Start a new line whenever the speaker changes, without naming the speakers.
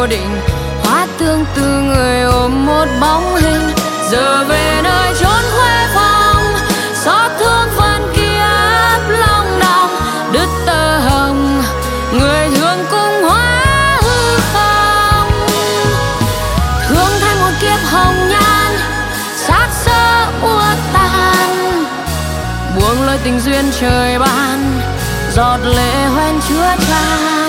vô định, hóa tương tư người ôm một bóng hình. Giờ về nơi chốn khuê phòng, xót thương phần kiếp long đong. Đứt tơ hồng, người thương cùng hóa hư không. Thương thay một kiếp hồng nhan, xác xơ úa tàn. Buông lơi tình duyên trời ban, giọt lệ hoen chứa chan.